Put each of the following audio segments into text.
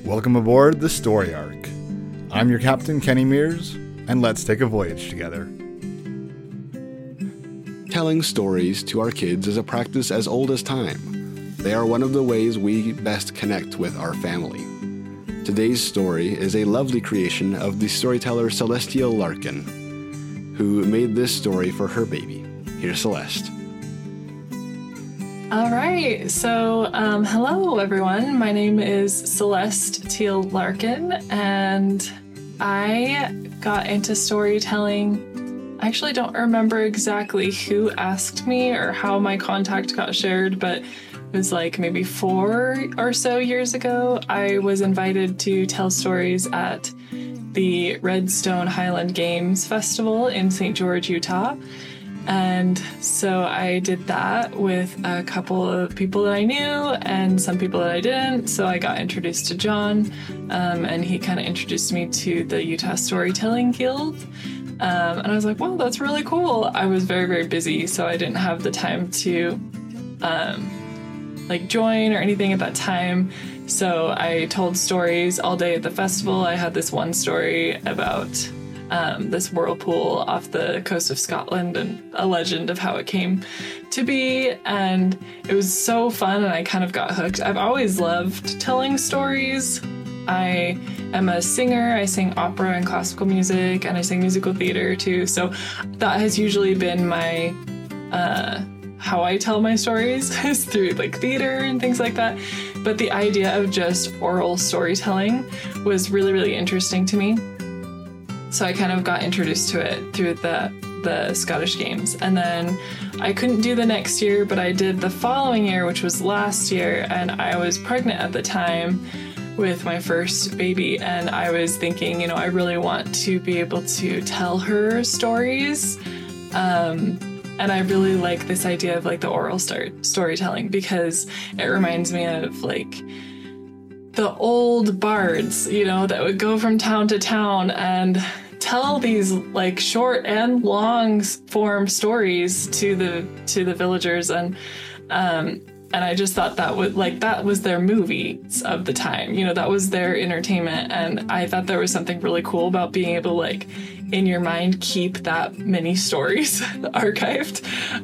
Welcome aboard the Story Arc. I'm your captain, Kenny Mears, and let's take a voyage together. Telling stories to our kids is a practice as old as time. They are one of the ways we best connect with our family. Today's story is a lovely creation of the storyteller Celestia Larkin, who made this story for her baby. Here's Celeste. All right, so hello everyone. My name is Celeste Teal Larkin, and I got into storytelling. I actually don't remember exactly who asked me or how my contact got shared, but it was like maybe 4 or so years ago. I was invited to tell stories at the Redstone Highland Games Festival in St. George, Utah. And so I did that with a couple of people that I knew and some people that I didn't. So I got introduced to John, and he kind of introduced me to the Utah Storytelling Guild. And I was like, wow, that's really cool. I was very, very busy, so I didn't have the time to join or anything at that time. So I told stories all day at the festival. I had this one story about this whirlpool off the coast of Scotland and a legend of how it came to be. And it was so fun, and I kind of got hooked. I've always loved telling stories. I am a singer. I sing opera and classical music, and I sing musical theater too. So that has usually been my how I tell my stories is through like theater and things like that. But the idea of just oral storytelling was really, really interesting to me. So I kind of got introduced to it through the Scottish Games. And then I couldn't do the next year, but I did the following year, which was last year. And I was pregnant at the time with my first baby. And I was thinking, I really want to be able to tell her stories. And I really like this idea of like the oral storytelling, because it reminds me of like the old bards, that would go from town to town and tell these like short and long form stories to the villagers, and I just thought that was their movies of the time, that was their entertainment, and I thought there was something really cool about being able to like in your mind keep that many stories archived.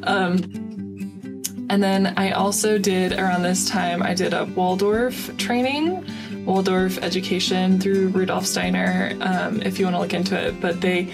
And then I also did, around this time, I did a Waldorf training, Waldorf education through Rudolf Steiner, if you want to look into it. But they,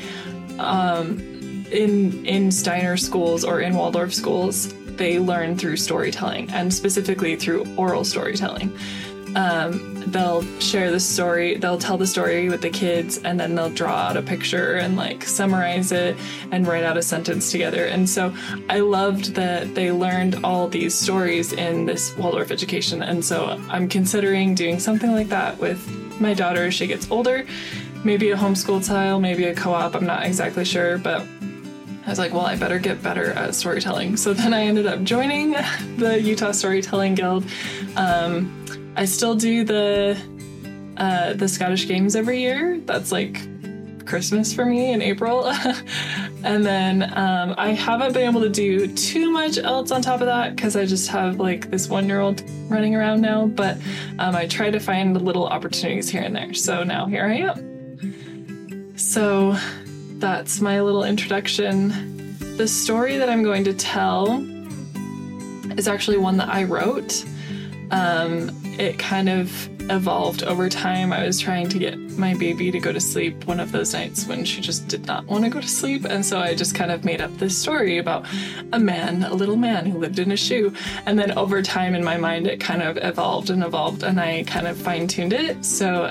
in Steiner schools or in Waldorf schools, they learn through storytelling, and specifically through oral storytelling. They'll share the story, they'll tell the story with the kids, and then they'll draw out a picture and like summarize it and write out a sentence together. And so I loved that they learned all these stories in this Waldorf education. And so I'm considering doing something like that with my daughter as she gets older, maybe a homeschool style, maybe a co-op, I'm not exactly sure, but I was like, well, I better get better at storytelling. So then I ended up joining the Utah Storytelling Guild. I still do the Scottish Games every year. That's like Christmas for me in April. And then I haven't been able to do too much else on top of that, because I just have like this 1-year-old running around now. But I try to find little opportunities here and there. So now here I am. So that's my little introduction. The story that I'm going to tell is actually one that I wrote. It kind of evolved over time. I was trying to get my baby to go to sleep one of those nights when she just did not want to go to sleep. And so I just kind of made up this story about a little man who lived in a shoe. And then over time in my mind, it kind of evolved, and I kind of fine-tuned it. So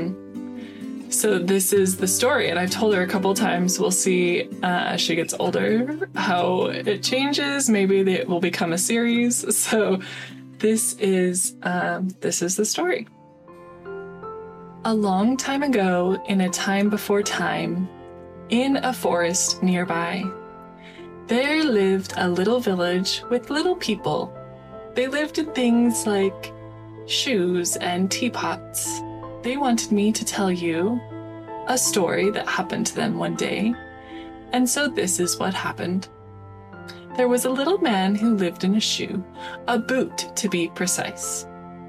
this is the story, and I've told her a couple times. We'll see as she gets older how it changes. Maybe it will become a series. So this is the story. A long time ago, in a time before time, in a forest nearby, there lived a little village with little people. They lived in things like shoes and teapots. They wanted me to tell you a story that happened to them one day. And so this is what happened. There was a little man who lived in a shoe, a boot to be precise.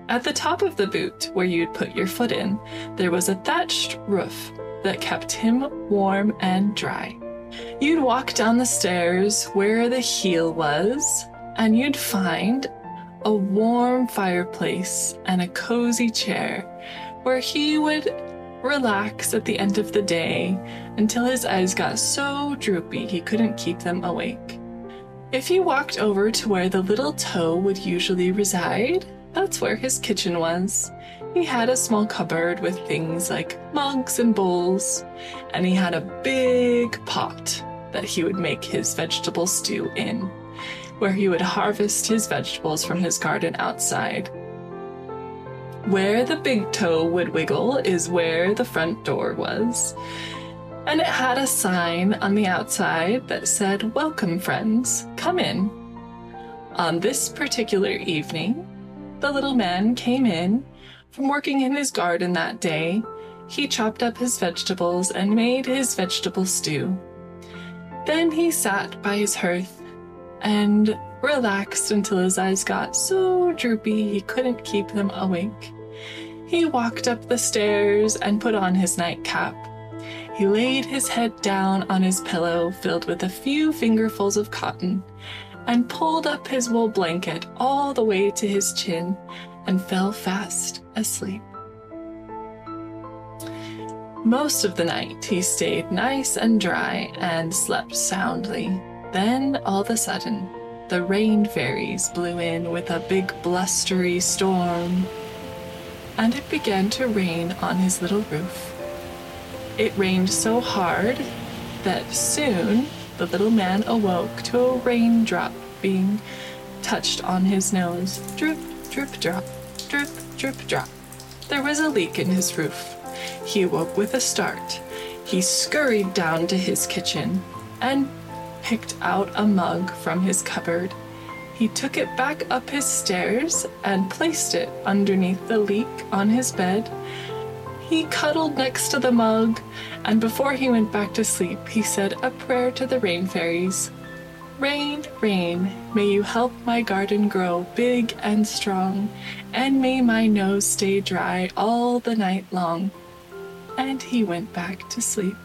At the top of the boot, where you'd put your foot in, there was a thatched roof that kept him warm and dry. You'd walk down the stairs where the heel was, and you'd find a warm fireplace and a cozy chair where he would relax at the end of the day until his eyes got so droopy he couldn't keep them awake. If you walked over to where the little toe would usually reside, that's where his kitchen was. He had a small cupboard with things like mugs and bowls, and he had a big pot that he would make his vegetable stew in, where he would harvest his vegetables from his garden outside. Where the big toe would wiggle is where the front door was, and it had a sign on the outside that said, "Welcome, friends, come in." On this particular evening, the little man came in from working in his garden that day. He chopped up his vegetables and made his vegetable stew. Then he sat by his hearth and relaxed until his eyes got so droopy he couldn't keep them awake. He walked up the stairs and put on his nightcap. He laid his head down on his pillow filled with a few fingerfuls of cotton and pulled up his wool blanket all the way to his chin and fell fast asleep. Most of the night he stayed nice and dry and slept soundly. Then, all of a sudden, the rain fairies blew in with a big blustery storm, and it began to rain on his little roof. It rained so hard that soon the little man awoke to a raindrop being touched on his nose. Drip, drip, drop, drip, drip, drop. There was a leak in his roof. He awoke with a start. He scurried down to his kitchen and picked out a mug from his cupboard. He took it back up his stairs and placed it underneath the leak on his bed. He cuddled next to the mug, and before he went back to sleep, he said a prayer to the rain fairies. "Rain, rain, may you help my garden grow big and strong, and may my nose stay dry all the night long." And he went back to sleep.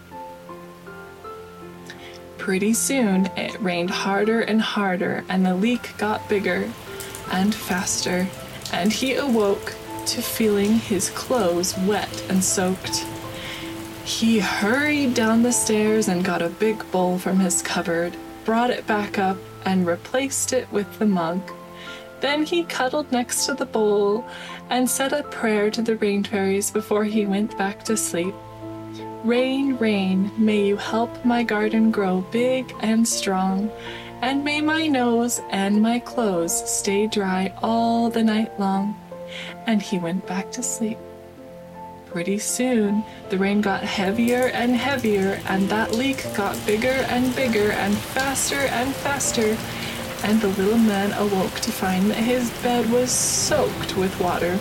Pretty soon, it rained harder and harder, and the leak got bigger and faster, and he awoke to feeling his clothes wet and soaked. He hurried down the stairs and got a big bowl from his cupboard, brought it back up, and replaced it with the mug. Then he cuddled next to the bowl and said a prayer to the rain fairies before he went back to sleep. "Rain, rain, may you help my garden grow big and strong, and may my nose and my clothes stay dry all the night long." And he went back to sleep. Pretty soon, the rain got heavier and heavier, and that leak got bigger and bigger and faster, and the little man awoke to find that his bed was soaked with water.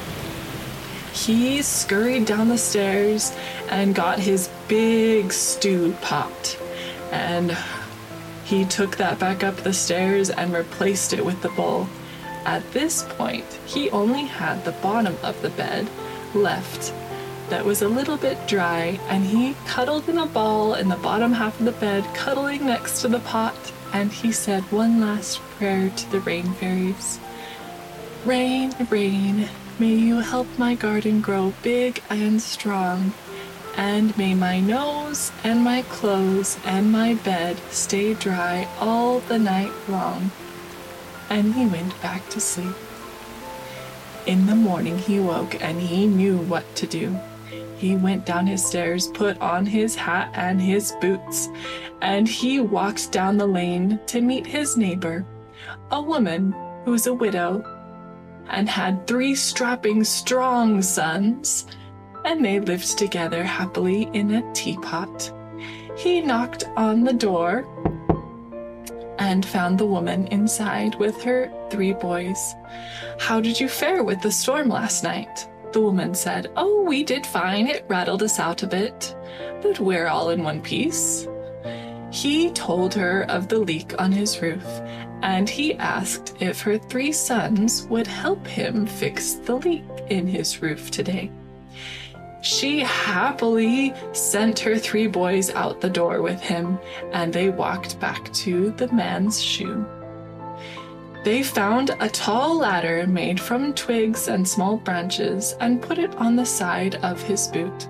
He scurried down the stairs and got his big stew pot, and he took that back up the stairs and replaced it with the bowl. At this point, he only had the bottom of the bed left that was a little bit dry, and he cuddled in a ball in the bottom half of the bed, cuddling next to the pot, and he said one last prayer to the rain fairies. "Rain, rain, may you help my garden grow big and strong, and may my nose and my clothes and my bed stay dry all the night long." And he went back to sleep. In the morning he woke and he knew what to do. He went down his stairs, put on his hat and his boots, and he walked down the lane to meet his neighbor, a woman who was a widow and had 3 strapping, strong sons, and they lived together happily in a teapot. He knocked on the door and found the woman inside with her 3 boys. "How did you fare with the storm last night?" The woman said, "Oh, we did fine. It rattled us out a bit, but we're all in one piece." He told her of the leak on his roof, and he asked if her 3 sons would help him fix the leak in his roof today. She happily sent her 3 boys out the door with him, and they walked back to the man's shoe. They found a tall ladder made from twigs and small branches and put it on the side of his boot.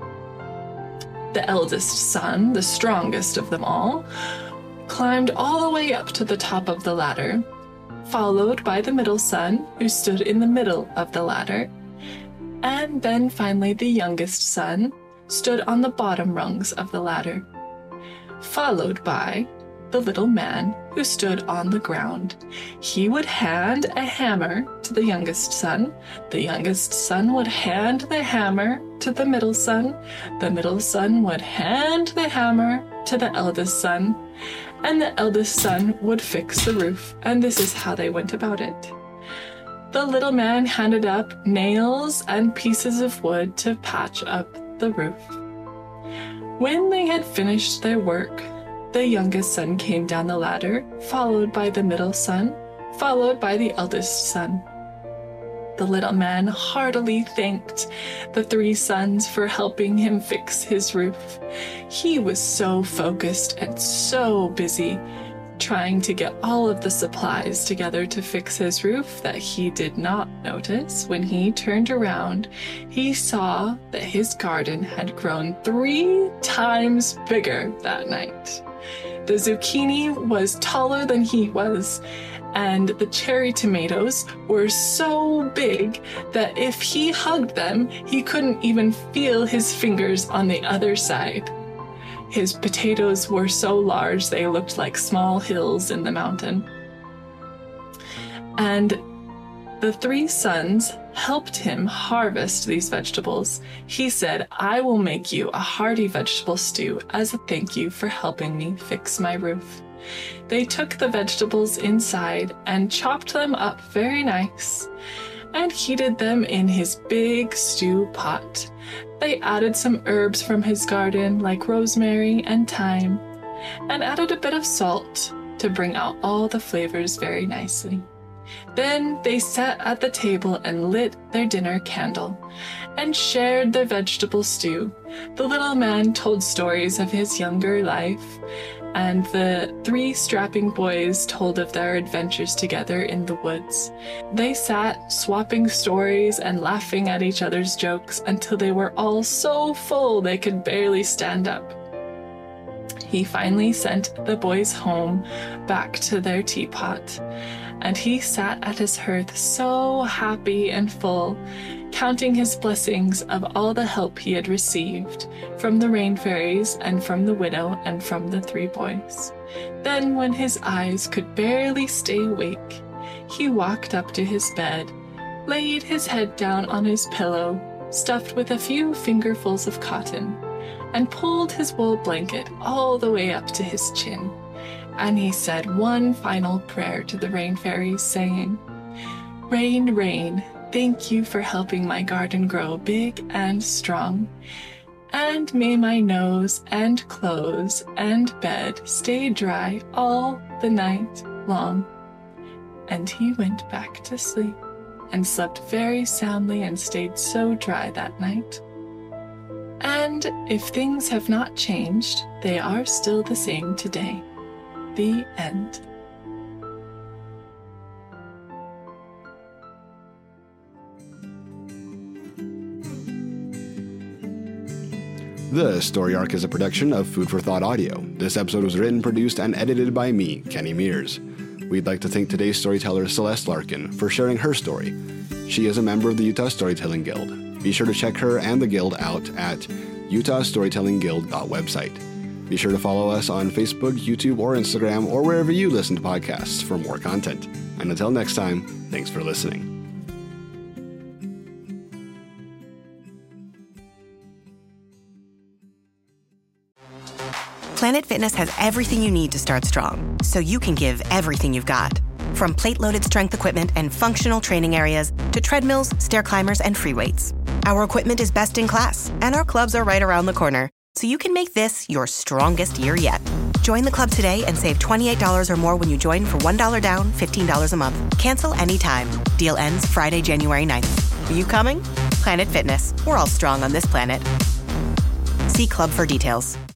The eldest son, the strongest of them all, climbed all the way up to the top of the ladder, followed by the middle son, who stood in the middle of the ladder, and then finally the youngest son stood on the bottom rungs of the ladder, followed by the little man who stood on the ground. He would hand a hammer to the youngest son would hand the hammer to the middle son would hand the hammer to the eldest son, and the eldest son would fix the roof, and this is how they went about it. The little man handed up nails and pieces of wood to patch up the roof. When they had finished their work, the youngest son came down the ladder, followed by the middle son, followed by the eldest son. The little man heartily thanked the 3 sons for helping him fix his roof. He was so focused and so busy trying to get all of the supplies together to fix his roof that he did not notice when he turned around. He saw that his garden had grown 3 times bigger that night. The zucchini was taller than he was, and the cherry tomatoes were so big that if he hugged them, he couldn't even feel his fingers on the other side. His potatoes were so large they looked like small hills in the mountain. And the 3 sons helped him harvest these vegetables. He said, "I will make you a hearty vegetable stew as a thank you for helping me fix my roof." They took the vegetables inside and chopped them up very nice and heated them in his big stew pot. They added some herbs from his garden like rosemary and thyme and added a bit of salt to bring out all the flavors very nicely. Then they sat at the table and lit their dinner candle and shared their vegetable stew. The little man told stories of his younger life, and the 3 strapping boys told of their adventures together in the woods. They sat swapping stories and laughing at each other's jokes until they were all so full they could barely stand up. He finally sent the boys home back to their teapot, and he sat at his hearth so happy and full, counting his blessings of all the help he had received from the rain fairies and from the widow and from the 3 boys. Then, when his eyes could barely stay awake, he walked up to his bed, laid his head down on his pillow, stuffed with a few fingerfuls of cotton, and pulled his wool blanket all the way up to his chin. And he said one final prayer to the rain fairies, saying, "Rain, rain, thank you for helping my garden grow big and strong. And may my nose and clothes and bed stay dry all the night long." And he went back to sleep and slept very soundly and stayed so dry that night. And if things have not changed, they are still the same today. The end. The Story Arc is a production of Food for Thought Audio. This episode was written, produced, and edited by me, Kenny Mears. We'd like to thank today's storyteller, Celeste Larkin, for sharing her story. She is a member of the Utah Storytelling Guild. Be sure to check her and the Guild out at utahstorytellingguild.website. Be sure to follow us on Facebook, YouTube, or Instagram, or wherever you listen to podcasts for more content. And until next time, thanks for listening. Planet Fitness has everything you need to start strong, so you can give everything you've got. From plate-loaded strength equipment and functional training areas to treadmills, stair climbers, and free weights. Our equipment is best in class, and our clubs are right around the corner, so you can make this your strongest year yet. Join the club today and save $28 or more when you join for $1 down, $15 a month. Cancel anytime. Deal ends Friday, January 9th. Are you coming? Planet Fitness. We're all strong on this planet. See club for details.